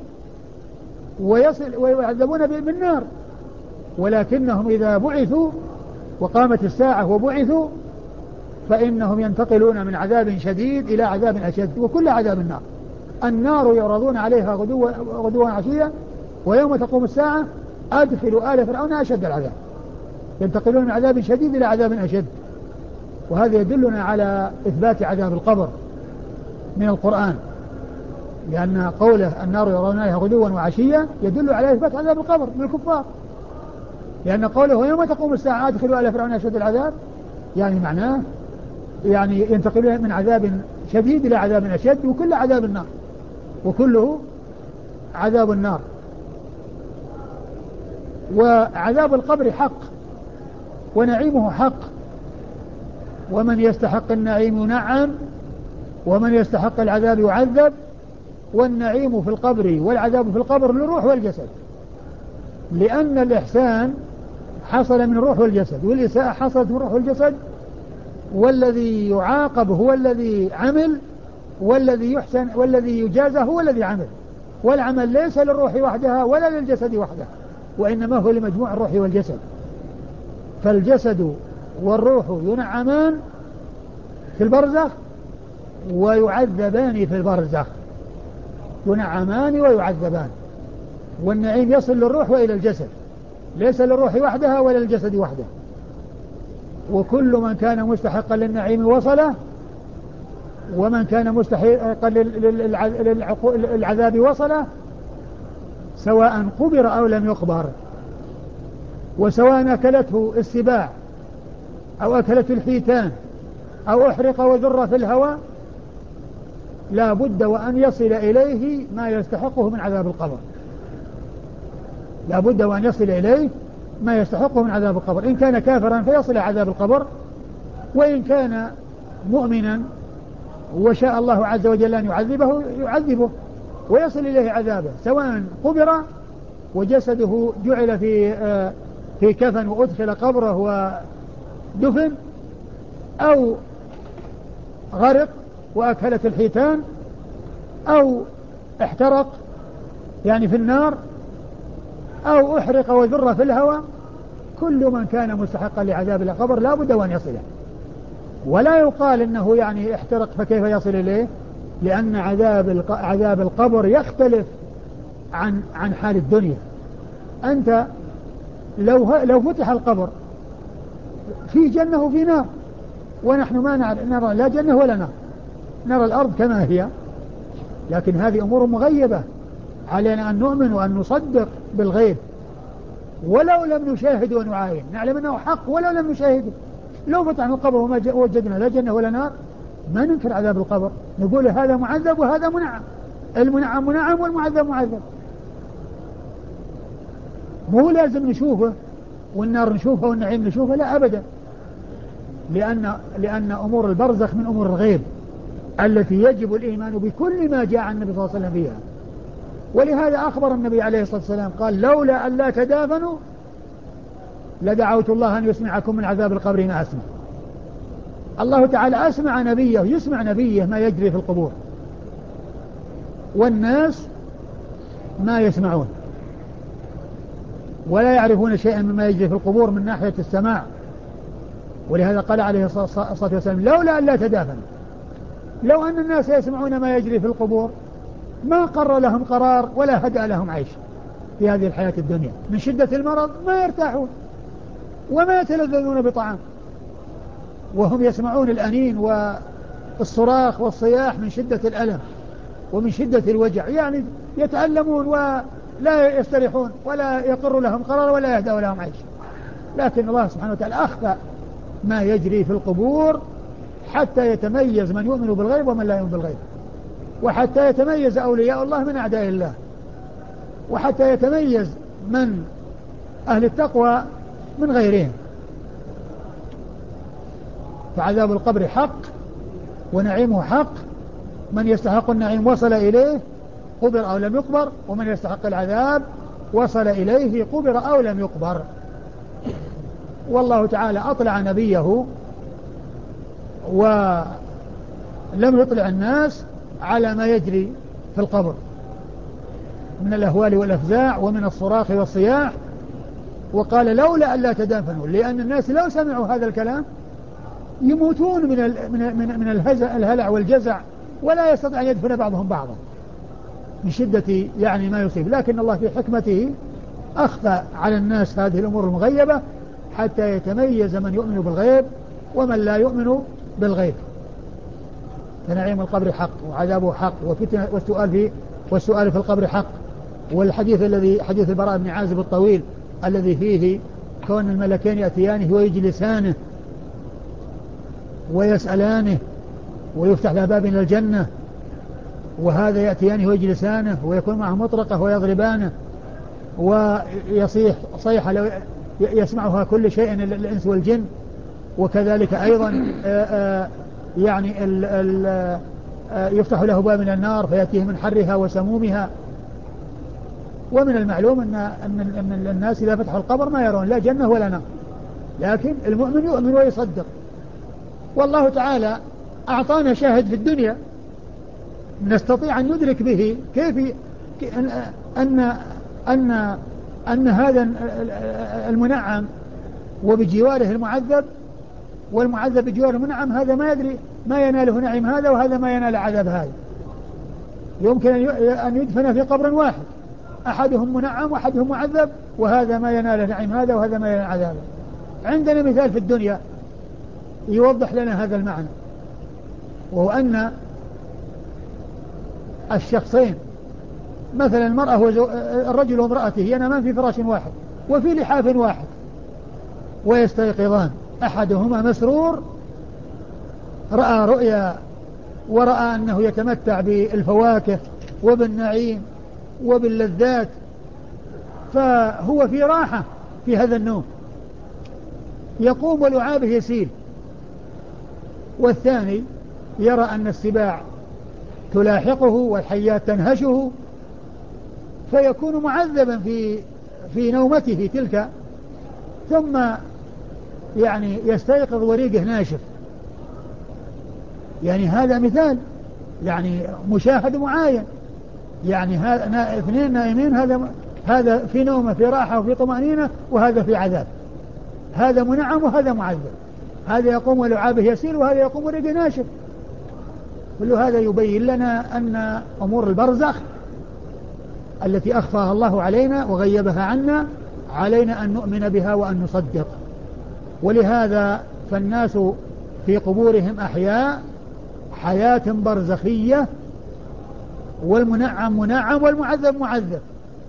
ويعذبون بالنار، ولكنهم إذا بعثوا وقامت الساعة وبعثوا فإنهم ينتقلون من عذاب شديد إلى عذاب أشد، وكل عذاب النار. النار يعرضون عليها غدوا وعشيا ويوم تقوم الساعة أدخلوا آل فرعون أشد العذاب، ينتقلون من عذاب شديد إلى عذاب أشد. وهذا يدلنا على إثبات عذاب القبر من القرآن، لأن قوله النار يعرضون عليها غدوا وعشيا يدل على إثبات عذاب القبر للكفار، لأن قوله يوم تقوم الساعة أدخلوا آل فرعون أشد العذاب يعني معناه يعني ينتقلون من عذاب شديد إلى عذاب أشد، وكل عذاب النار، وكله عذاب النار. وعذاب القبر حق ونعيمه حق، ومن يستحق النعيم ينعم ومن يستحق العذاب يعذب. والنعيم في القبر والعذاب في القبر للروح والجسد، لأن الإحسان حصل من الروح والجسد، والإساءة حصلت من الروح والجسد، والذي يعاقب هو الذي عمل، والذي يحسن والذي يجازى هو الذي عمل. والعمل ليس للروح وحدها ولا للجسد وحده، وإنما هو لمجموع الروح والجسد. فالجسد والروح ينعمان في البرزخ ويعذبان في البرزخ، ينعمان ويعذبان. والنعيم يصل للروح وإلى الجسد، ليس للروح وحدها ولا للجسد وحده. وكل من كان مستحقا للنعيم وصله، ومن كان مستحقا للعذاب وصله، سواء قبر أو لم يقبر، وسواء أكلته السباع أو أكلته الحيتان أو أحرق وذر في الهواء، لا بد وأن يصل إليه ما يستحقه من عذاب القبر، لا بد وأن يصل إليه ما يستحقه من عذاب القبر. إن كان كافرا فيصل عذاب القبر، وإن كان مؤمنا وشاء الله عز وجل أن يعذبه يعذبه ويصل إليه عذابه، سواء قبر وجسده جعل في كفن وأدخل قبره ودفن، أو غرق وأكلت الحيتان، أو احترق يعني في النار، أو أحرق وذر في الهواء. كل من كان مستحقا لعذاب القبر لا بد وأن يصله، ولا يقال إنه يعني احترق فكيف يصل إليه، لأن عذاب القبر يختلف عن حال الدنيا. أنت لو فتح القبر في جنة وفي نار، ونحن ما نرى لا جنة ولا نار، نرى الأرض كما هي، لكن هذه أمور مغيبة، علينا أن نؤمن وأن نصدق بالغيب ولو لم نشاهد ونعاين، نعلم أنه حق ولو لم نشاهده. لو فتحنا القبر وما وجدنا لا جنة ولا نار ما ننكر عذاب القبر، نقول هذا معذب وهذا منعم، المنعم منعم والمعذب معذب. مو لازم نشوفه والنار نشوفها والنعيم نشوفه، لا أبدا، لأن أمور البرزخ من أمور الغيب التي يجب الإيمان بكل ما جاء عن النبي صلى الله عليه وسلم فيها. ولهذا أخبر النبي عليه الصلاة والسلام قال: لولا أن لا تدافنوا لدعوت الله أن يسمعكم من عذاب القبر ما أسمع. الله تعالى أسمع نبيه، يسمع نبيه ما يجري في القبور، والناس ما يسمعون ولا يعرفون شيئا مما يجري في القبور من ناحية السماع ولهذا قال عليه الصلاة والسلام لولا أن لا تدافنوا، لو أن الناس يسمعون ما يجري في القبور ما قر لهم قرار ولا هدأ لهم عيش في هذه الحياة الدنيا، من شدة المرض ما يرتاحون وما يتلذذون بطعام، وهم يسمعون الأنين والصراخ والصياح من شدة الألم ومن شدة الوجع، يعني يتألمون ولا يستريحون ولا يقر لهم قرار ولا يهدأ لهم عيش. لكن الله سبحانه وتعالى أخفى ما يجري في القبور حتى يتميز من يؤمن بالغيب ومن لا يؤمن بالغيب، وحتى يتميز أولياء الله من أعداء الله، وحتى يتميز من أهل التقوى من غيرهم. فعذاب القبر حق ونعيمه حق، من يستحق النعيم وصل إليه قبر أو لم يقبر، ومن يستحق العذاب وصل إليه قبر أو لم يقبر. والله تعالى أطلع نبيه ولم يطلع الناس على ما يجري في القبر من الأهوال والأفزاع ومن الصراخ والصياح، وقال لولا أن لا تدافنوا، لأن الناس لو سمعوا هذا الكلام يموتون من الهلع والجزع، ولا يستطيع أن يدفن بعضهم بعضا من شدة يعني ما يصيب. لكن الله في حكمته أخفى على الناس هذه الأمور المغيبة حتى يتميز من يؤمن بالغيب ومن لا يؤمن بالغيب. فنعيم القبر حق وعذابه حق والسؤال في القبر حق. والحديث الذي حديث البراء بن عازب الطويل الذي فيه كون الملكين يأتيانه ويجلسانه ويسألانه ويفتح له باب إلى الجنة، وهذا يأتيانه ويجلسانه ويكون معه مطرقة ويضربانه ويصيح صيحة لو يسمعها كل شيء الإنس والجن، وكذلك أيضا يعني يفتح له باب من النار فيأتيه من حرها وسمومها. ومن المعلوم أن الناس إذا فتحوا القبر ما يرون لا جنة ولا نار، لكن المؤمن يؤمن ويصدق. والله تعالى أعطانا شاهد في الدنيا نستطيع أن ندرك به كيف أن هذا المنعم وبجواره المعذب، والمعذب بجواره المنعم، هذا ما يدري ما يناله نعيم هذا وهذا ما ينال عذاب هذا. يمكن أن يدفن في قبر واحد، أحدهم منعم وأحدهم معذب، وهذا ما ينال نعيم هذا وهذا ما ينال عذابه. عندنا مثال في الدنيا يوضح لنا هذا المعنى، وهو أن الشخصين مثلا المرأة الرجل وامرأته ينامان في فراش واحد وفي لحاف واحد ويستيقظان، أحدهما مسرور رأى رؤيا ورأى أنه يتمتع بالفواكه وبالنعيم وباللذات، فهو في راحة في هذا النوم يقوم ولعابه يسيل، والثاني يرى أن السباع تلاحقه والحيات تنهشه فيكون معذبا في نومته تلك، ثم يعني يستيقظ وريقه ناشف. يعني هذا مثال يعني مشاهد معاين، يعني اثنين نائمين، هذا في نومه في راحة وفي طمأنينة، وهذا في عذاب، هذا منعم وهذا معذب، هذا يقوم ولعابه يسير وهذا يقوم وريقه ناشف. كل هذا يبين لنا أن أمور البرزخ التي أخفاها الله علينا وغيبها عنا علينا أن نؤمن بها وأن نصدق. ولهذا فالناس في قبورهم أحياء حياة برزخية، والمنعم منعم والمعذب معذب،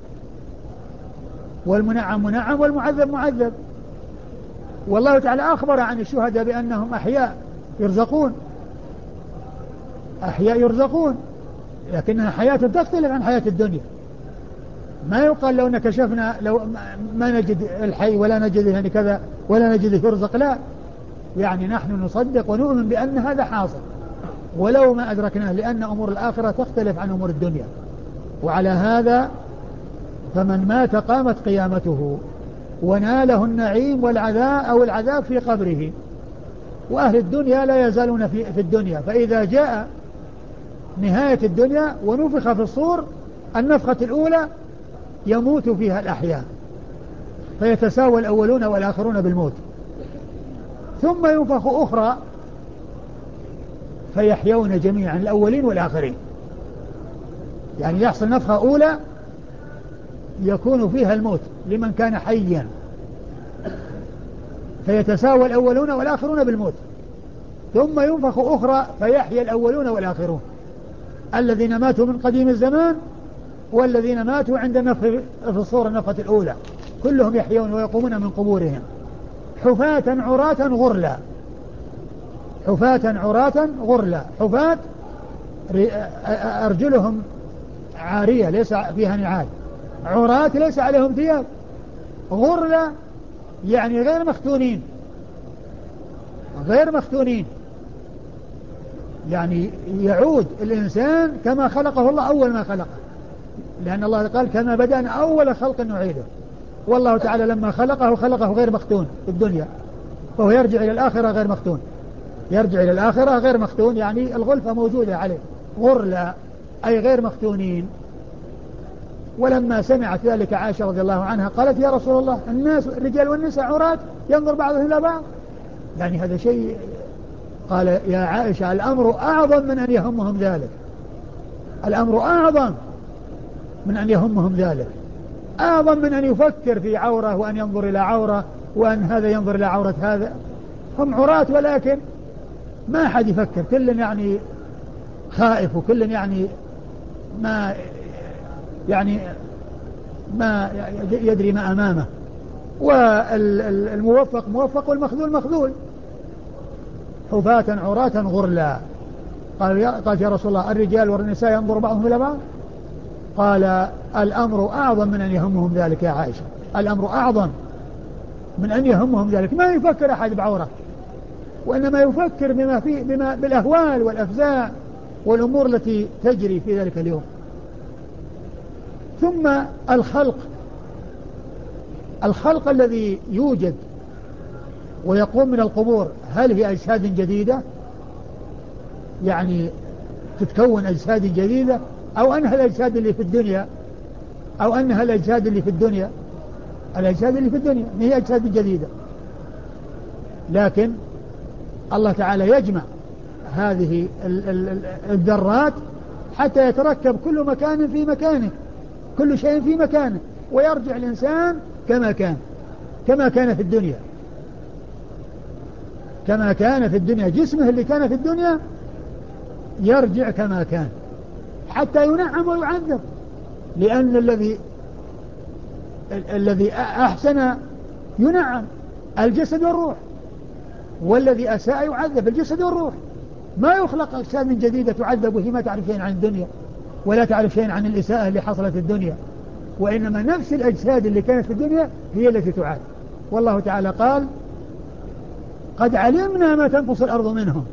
والمنعم منعم والمعذب معذب. والله تعالى أخبر عن الشهداء بأنهم أحياء يرزقون، أحياء يرزقون، لكنها حياة تختلف عن حياة الدنيا. ما يقال لو كشفنا لو ما نجد الحي ولا نجد يعني كذا ولا نجد يرزق، لا، يعني نحن نصدق ونؤمن بأن هذا حاصل ولو ما أدركناه، لأن أمور الآخرة تختلف عن أمور الدنيا. وعلى هذا فمن مات قامت قيامته وناله النعيم والعذاب أو العذاب في قبره. وأهل الدنيا لا يزالون في الدنيا، فإذا جاء نهاية الدنيا ونفخ في الصور النفخة الأولى يموت فيها الأحياء، فيتساوى الأولون والآخرون بالموت، ثم ينفخ أخرى فيحيون جميعا الأولين والآخرين. يعني يحصل نفخة أولى يكون فيها الموت لمن كان حيا، فيتساوى الأولون والآخرون بالموت. ثم ينفخ أخرى فيحيى الأولون والآخرون، الذين ماتوا من قديم الزمان والذين ماتوا عند النفخ في الصور النفخة الأولى، كلهم يحيون ويقومون من قبورهم حفاة عراة غرلا. حفاة عراة غرلا. حفاة أرجلهم عارية ليس فيها نعال، عراة ليس عليهم ثياب، غرلا يعني غير مختونين. غير مختونين يعني يعود الإنسان كما خلقه الله أول ما خلقه، لأن الله قال كما بدأنا أول خلق نعيده. والله تعالى لما خلقه غير مختون في الدنيا، فهو يرجع إلى الآخرة غير مختون. يرجع إلى الآخرة غير مختون، يعني الغلفة موجودة عليه. غرلا أي غير مختونين. ولما سمعت ذلك عائشة رضي الله عنها قالت يا رسول الله الناس الرجال والنساء عراة ينظر بعضهم إلى بعض، يعني هذا شيء. قال يا عائشة الأمر أعظم من أن يهمهم ذلك. الأمر أعظم من أن يهمهم ذلك، أعظم من أن يفكر في عورة وأن ينظر إلى عورة وأن هذا ينظر إلى عورة هذا. هم عراة ولكن ما أحد يفكر، كل يعني خائف وكل يعني ما يدري ما أمامه. والموفق موفق والمخذول مخذول. حفاة عراة غرلا. قال يا رسول الله الرجال والنساء ينظر بعضهم إلى بعض؟ قال الأمر أعظم من أن يهمهم ذلك يا عائشة. الأمر أعظم من أن يهمهم ذلك. ما يفكر أحد بعوره، وإنما يفكر بما بالأهوال والأفزاع والأمور التي تجري في ذلك اليوم. ثم الخلق الذي يوجد ويقوم من القبور، هل هي أجساد جديدة؟ يعني تتكون أجساد جديدة، أو أنها الأجساد اللي في الدنيا، الأجساد اللي في الدنيا هي أجساد جديدة. لكن الله تعالى يجمع هذه الذرات حتى يتركب كل مكان في مكانه، كل شيء في مكانه، ويرجع الإنسان كما كان في الدنيا. كما كان في الدنيا، جسمه اللي كان في الدنيا يرجع كما كان حتى ينعم ويعذب، لأن الذي أحسن ينعم الجسد والروح، والذي أساء يعذب الجسد والروح. ما يخلق أجساد جديدة تعذب وهي ما تعرف شيئا عن الدنيا ولا تعرف شيئا عن الإساءة اللي حصلت في الدنيا، وإنما نفس الأجساد اللي كانت في الدنيا هي التي تعاد. والله تعالى قال قد علمنا ما تنقص الأرض منهم،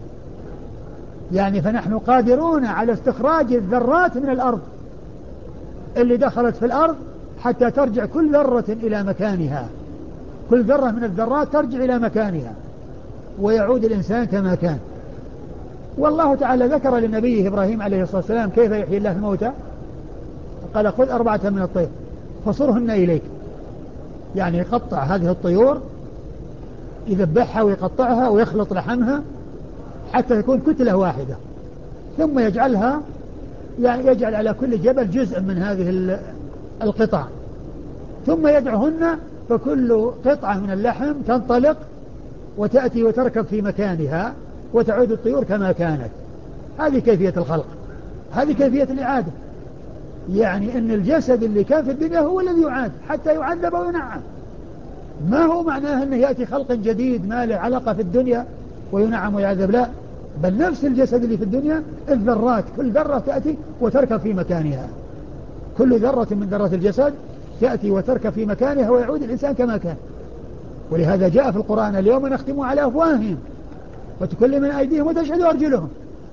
يعني فنحن قادرون على استخراج الذرات من الأرض اللي دخلت في الأرض حتى ترجع كل ذرة إلى مكانها. كل ذرة من الذرات ترجع إلى مكانها ويعود الإنسان كما كان. والله تعالى ذكر لنبيه إبراهيم عليه الصلاة والسلام كيف يحيي الله الموتى. قال خذ 4 من الطير فصرهن إليك، يعني يقطع هذه الطيور، يذبحها ويقطعها ويخلط لحمها حتى تكون كتلة واحدة، ثم يجعل على كل جبل جزء من هذه القطع، ثم يدعهن، فكل قطعة من اللحم تنطلق وتأتي وتركب في مكانها وتعود الطيور كما كانت. هذه كيفية الخلق، هذه كيفية الإعادة. يعني أن الجسد اللي كان في الدنيا هو الذي يعاد حتى يعذب وينعم. ما هو معناه أنه يأتي خلق جديد ما له علاقة في الدنيا وينعم ويعذب، لا، بل نفس الجسد اللي في الدنيا الذرات، كل ذرة تأتي وتركب في مكانها. كل ذرة من ذرات الجسد تأتي وتركب في مكانها ويعود الإنسان كما كان. ولهذا جاء في القرآن اليوم نختم على أفواههم وتكلمنا أيديهم وتشهد أرجلهم.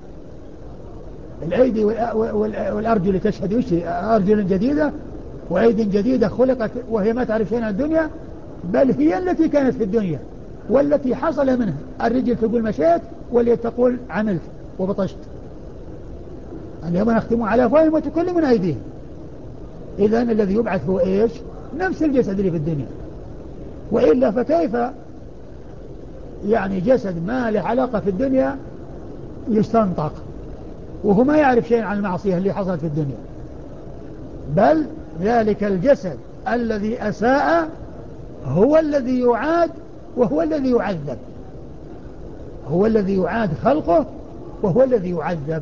الأيدي والأرجل تشهد وش؟ أرجل جديدة وأيد جديدة خلقت وهي ما تعرف شيئا عن الدنيا، بل هي التي كانت في الدنيا والتي حصل منها. الرجل تقول مشيت واليد تقول عملت وبطشت. اليوم نختم على أفواههم وتكلمنا أيديهم. إذن الذي يبعث هو إيش؟ نفس الجسد اللي في الدنيا. وإلا فكيف يعني جسد ما له علاقة في الدنيا يستنطق، وهو ما يعرف شيء عن المعصية اللي حصلت في الدنيا، بل ذلك الجسد الذي أساء هو الذي يعاد وهو الذي يعذب، هو الذي يعاد خلقه وهو الذي يعذب.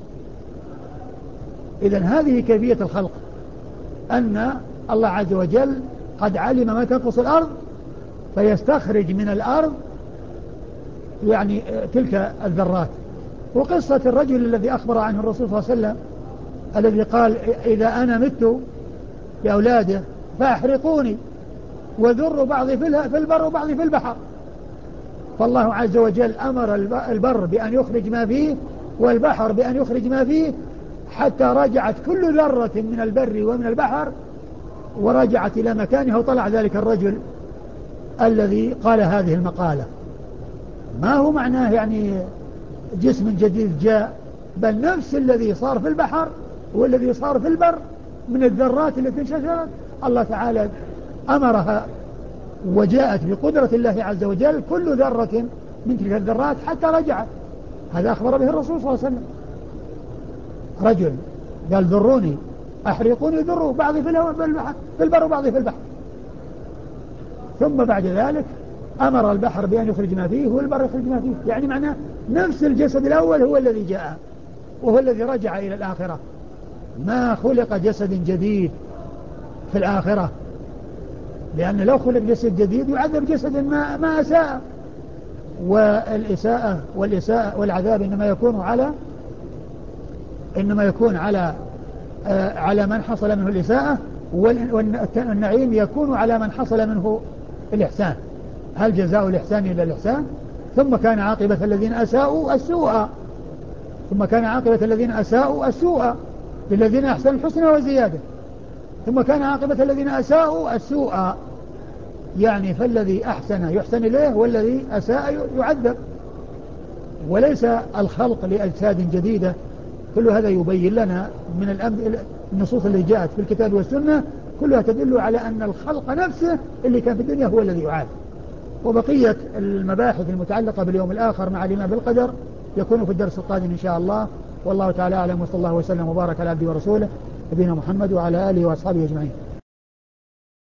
إذن هذه كيفية الخلق، أن الله عز وجل قد علم ما تنقص الأرض فيستخرج من الأرض يعني تلك الذرات. وقصة الرجل الذي أخبر عنه الرسول صلى الله عليه وسلم الذي قال إذا أنا مت بأولاده فأحرقوني وذروا بعضي في البر وبعضي في البحر، فالله عز وجل أمر البر بأن يخرج ما فيه والبحر بأن يخرج ما فيه، حتى رجعت كل ذرة من البر ومن البحر ورجعت إلى مكانها، وطلع ذلك الرجل الذي قال هذه المقالة. ما هو معناه يعني جسم جديد جاء، بل نفس الذي صار في البحر والذي صار في البر من الذرات التي انشجرت الله تعالى أمرها، وجاءت بقدرة الله عز وجل كل ذرة من تلك الذرات حتى رجعت. هذا أخبر به الرسول صلى الله عليه وسلم. رجل قال ذروني أحرقوني ذروا بعضي في البر وبعضي في البحر، ثم بعد ذلك أمر البحر بأن يخرج ما فيه والبر يخرج ما فيه. يعني معناه نفس الجسد الأول هو الذي جاء وهو الذي رجع إلى الآخرة، ما خلق جسد جديد في الآخرة، لأن لو خلق جسد جديد يعذب جسد ما أساء. والإساءة والعذاب إنما يكون على من حصل منه الإساءة، والنعيم يكون على من حصل منه الإحسان. هل جزاء الإحسان إلا الإحسان؟ ثم كان عاقبة الذين أساءوا السوء للذين أحسنوا الحسنى وزيادة، ثم كان عاقبة الذين أساءوا السوء، يعني فالذي أحسن يحسن إليه والذي أساء يعذب. وليس الخلق لأجساد جديدة. كل هذا يبين لنا من النصوص اللي جاءت في الكتاب والسنة كلها تدل على أن الخلق نفسه اللي كان في الدنيا هو الذي يعاد. وبقية المباحث المتعلقة باليوم الآخر مع الإيمان بالقدر يكون في الدرس القادم إن شاء الله. والله تعالى أعلم، وصلى الله وسلم وبارك على عبده ورسوله نبينا محمد وعلى آله وأصحابه أجمعين.